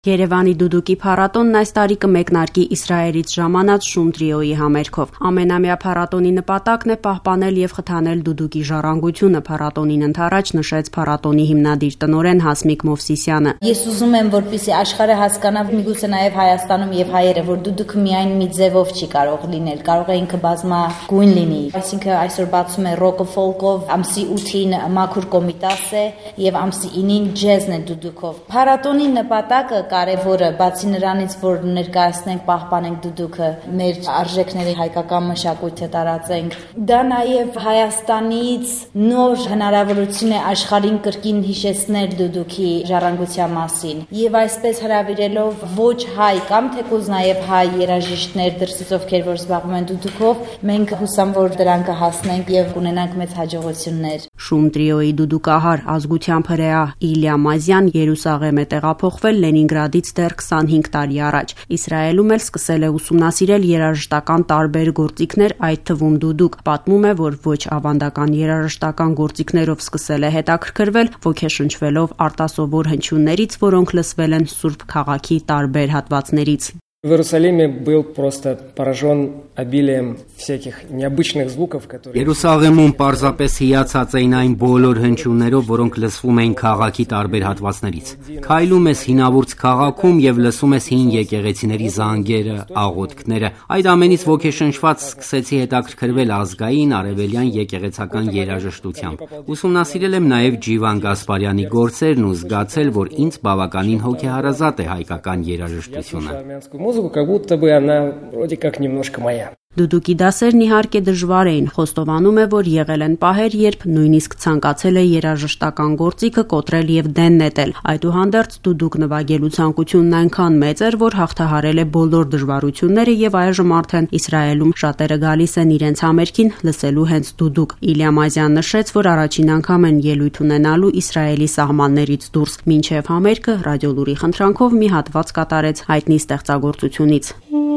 Երևանի դուդուկի փառատոնն այս տարի կմեկնարկի Իսրայելից ժամանած Շում տրիոյի համերգով։ Ամենամյա փառատոնի նպատակն է պահպանել եւ խթանել դուդուկի ժառանգությունը, փառատոնին ընդառաջ նշեց փառատոնի հիմնադիր տնօրեն Հասմիկ Մովսիսյանը։ Ես ուզում եմ, որպեսզի աշխարհը հասկանա, միգուցե նաեւ Հայաստանում եւ հայերը, որ դուդուկը միայն մի ձևով չի կարող լինել, կարող է ինքը բազմագույն լինի։ Այսինքն այսօր բացում է ռոկը ֆոլկով, ամսի 8-ին մաքուր կոմիտաս է եւ ամսի 9-ին ջեզն է դուդուկով։ Փառատոնի նպատակը կարևորը, բացի նրանից, որ ներկայացնենք, պահպանենք դուդուկը, մեր արժեքների հայկական մշակույթը տարածենք, դա նաև Հայաստանից նոր հնարավորություն է աշխարհին կրկին հիշեցնել դուդուկի ժառանգության մասին եւ այսպես հրավիրելով ոչ հայ կամ թեկուզ նաև հայ երաժիշտներ դրսից, ովքեր որ զբաղվում են դուդուկով, մենք հուսամ, որ դրան կհասնենք եւ կունենանք մեծ հաջողություններ։ Շում տրիոյի դուդուկահար ազգությամբ հրեա Իլյա Մազյան Երուսաղեմ է տեղափոխվել Լենինգրադից դեռ 25 տարի առաջ։ Իսրայելում էլ սկսել է ուսումնասիրել երաժշտական տարբեր գործիքներ, այդ թվում դուդուկ։ Պատմում է, որ ոչ ավանդական երաժշտական գործիքներով սկսել է հետաքրքրվել, ոգեշնչվելով արտասովոր հնչյուններից, որոնք լսվել են Սուրբ քաղաքի տարբեր հատվածներից։ В Иерусалиме был просто поражен обилием всяких необычных звуков, которые... Երուսաղեմում պարզապես հիացած էին այն բոլոր հնչյուններով, որոնք լսվում էին քաղաքի տարբեր հատվածներից։ Քայլում ես հինավուրց քաղաքում եւ լսում ես հին եկեղեցիների զանգերը, աղոթքները։ Այդ ամենից ոգեշնչված սկսեցի հետաքրքրվել ազգային արևելյան եկեղեցական երաժշտությամբ։ Ուսումնասիրել եմ նաեւ Ջիվան Գասպարյանի գործերն ու զգացել, որ ինձ բավականին հոգեհարազատ է հայկական երաժշտությունը։ Музыку, как будто бы она вроде как немножко моя. Դուդուկի դասերն իհարկե դժվար էին, խոստովանում է, որ եղել են պահեր, երբ նույնիսկ ցանկացել է երաժշտական գործիքը կոտրել եւ դեն նետել։ Այդուհանդերձ դուդուկ նվագելու ցանկությունն այնքան մեծ էր, որ հաղթահարել է բոլոր դժվարությունները եւ այժմ արդեն Իսրայելում շատերը գալիս են իրենց համերգին լսելու հենց դուդուկ։ Իլյա Մազյան նշեց, որ առաջին անգամ են ելույթ ունենալու Իսրայելի սահմաններից դուրս։ Մինչեւ համերգը ռադիոլուրի խնդրանքով մի հատված կատարեց հայտնի ստեղծագործությունից։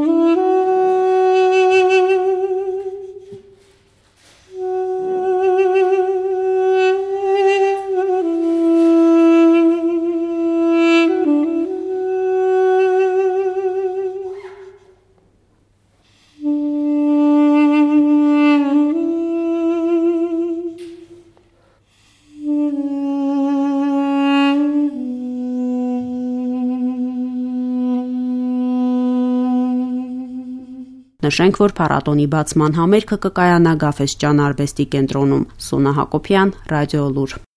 Նշենք, որ փառատոնի բացման համերգը կկայանա Գաֆէսճեան արվեստի կենտրոնում։ Սոնա Հակոբյան, Ռադիոլուր։